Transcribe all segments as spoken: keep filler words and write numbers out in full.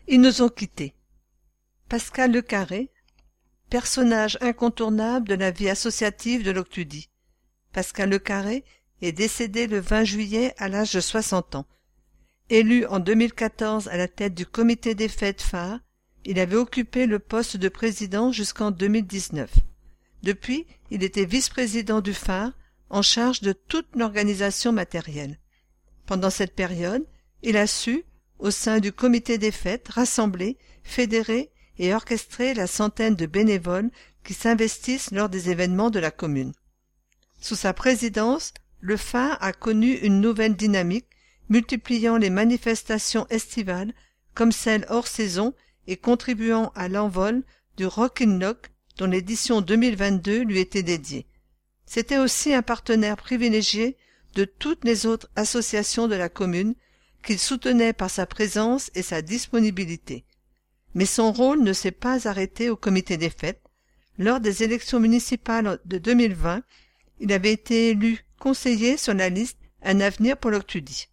Ils nous ont quittés. Pascal Lecarré, personnage incontournable de la vie associative de l'Octudie. Pascal Lecarré est décédé le vingt juillet à l'âge de soixante ans. Élu en deux mille quatorze à la tête du comité des fêtes phare, il avait occupé le poste de président jusqu'en deux mille dix-neuf. Depuis, il était vice-président du phare, en charge de toute l'organisation matérielle. Pendant cette période, il a su, au sein du comité des fêtes, rassembler, fédérer et orchestrer la centaine de bénévoles qui s'investissent lors des événements de la commune. Sous sa présidence, le phare a connu une nouvelle dynamique, multipliant les manifestations estivales comme celles hors saison et contribuant à l'envol du Rockin' Lock dont l'édition deux mille vingt-deux lui était dédiée. C'était aussi un partenaire privilégié de toutes les autres associations de la commune qu'il soutenait par sa présence et sa disponibilité. Mais son rôle ne s'est pas arrêté au comité des fêtes. Lors des élections municipales de deux mille vingt, il avait été élu conseiller sur la liste Un avenir pour l'Octudie.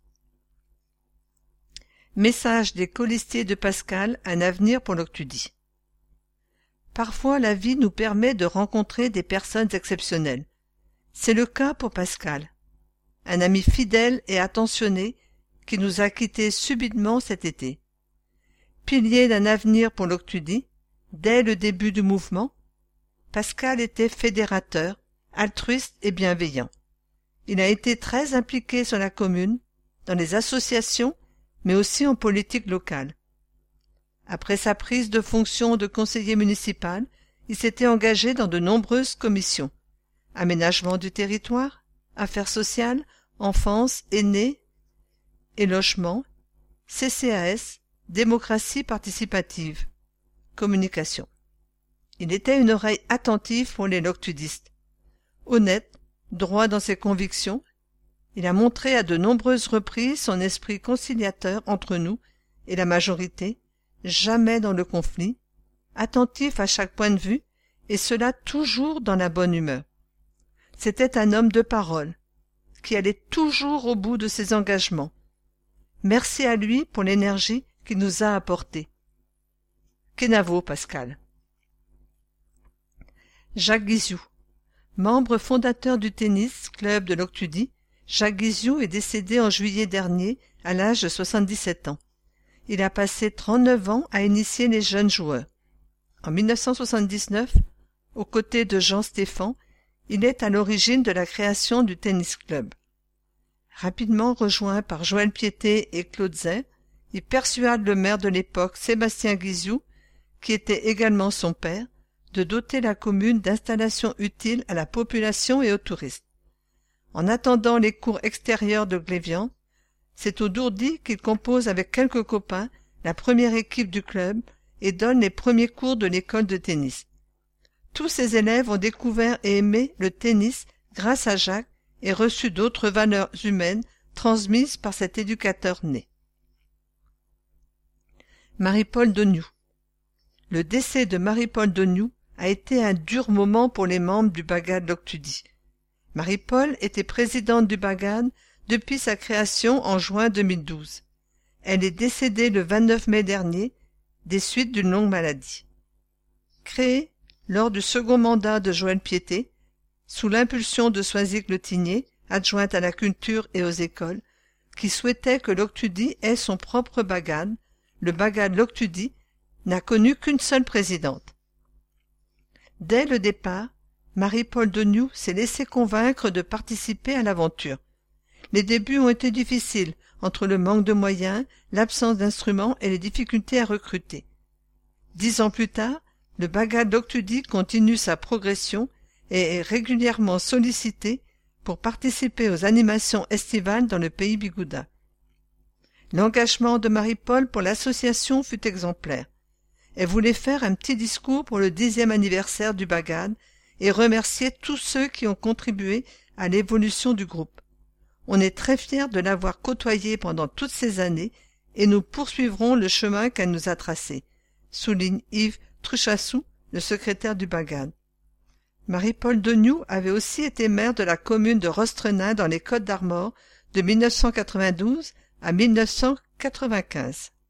Message des colistiers de Pascal, Un avenir pour l'Octudie. Parfois la vie nous permet de rencontrer des personnes exceptionnelles. C'est le cas pour Pascal, un ami fidèle et attentionné qui nous a quittés subitement cet été. Pilier d'un avenir pour l'Octudie, dès le début du mouvement, Pascal était fédérateur, altruiste et bienveillant. Il a été très impliqué sur la commune, dans les associations, mais aussi en politique locale. Après sa prise de fonction de conseiller municipal, il s'était engagé dans de nombreuses commissions. Aménagement du territoire, affaires sociales, enfance, aînés et logement, C C A S, démocratie participative, communication. Il était une oreille attentive pour les loctudistes. Honnête, droit dans ses convictions, il a montré à de nombreuses reprises son esprit conciliateur entre nous et la majorité, jamais dans le conflit, attentif à chaque point de vue, et cela toujours dans la bonne humeur. C'était un homme de parole, qui allait toujours au bout de ses engagements. Merci à lui pour l'énergie qu'il nous a apportée. Kenavo, Pascal. Jacques Guizou. Membre fondateur du tennis club de l'Octudie, Jacques Guizou est décédé en juillet dernier à l'âge de soixante-dix-sept ans. Il a passé trente-neuf ans à initier les jeunes joueurs. En mille neuf cent soixante-dix-neuf, aux côtés de Jean Stéphan, il est à l'origine de la création du tennis club. Rapidement rejoint par Joël Piété et Claude Zay, il persuade le maire de l'époque, Sébastien Guizou, qui était également son père, de doter la commune d'installations utiles à la population et aux touristes. En attendant les cours extérieurs de Glévian, c'est au Dourdi qu'il compose avec quelques copains la première équipe du club et donne les premiers cours de l'école de tennis. Tous ses élèves ont découvert et aimé le tennis grâce à Jacques et reçu d'autres valeurs humaines transmises par cet éducateur né. Marie-Paul Dognoux. Le décès de Marie-Paul Dognoux a été un dur moment pour les membres du Bagad l'Octudie. Marie-Paul était présidente du Bagad depuis sa création en juin deux mille douze. Elle est décédée le vingt-neuf mai dernier, des suites d'une longue maladie. Créée lors du second mandat de Joël Piété, sous l'impulsion de Soisic Le Tigné, adjointe à la culture et aux écoles, qui souhaitait que l'Octudie ait son propre Bagad, le Bagad l'Octudie n'a connu qu'une seule présidente. Dès le départ, Marie-Paul Dognoux s'est laissée convaincre de participer à l'aventure. Les débuts ont été difficiles, entre le manque de moyens, l'absence d'instruments et les difficultés à recruter. Dix ans plus tard, le Bagad l'Octudie continue sa progression et est régulièrement sollicité pour participer aux animations estivales dans le pays Bigouda. L'engagement de Marie-Paul pour l'association fut exemplaire. Elle voulait faire un petit discours pour le dixième anniversaire du Bagad et remercier tous ceux qui ont contribué à l'évolution du groupe. On est très fiers de l'avoir côtoyée pendant toutes ces années et nous poursuivrons le chemin qu'elle nous a tracé, souligne Yves Truchassou, le secrétaire du Bagad. Marie-Paul Dognoux avait aussi été maire de la commune de Rostrenain dans les Côtes-d'Armor de mille neuf cent quatre-vingt-douze à mille neuf cent quatre-vingt-quinze.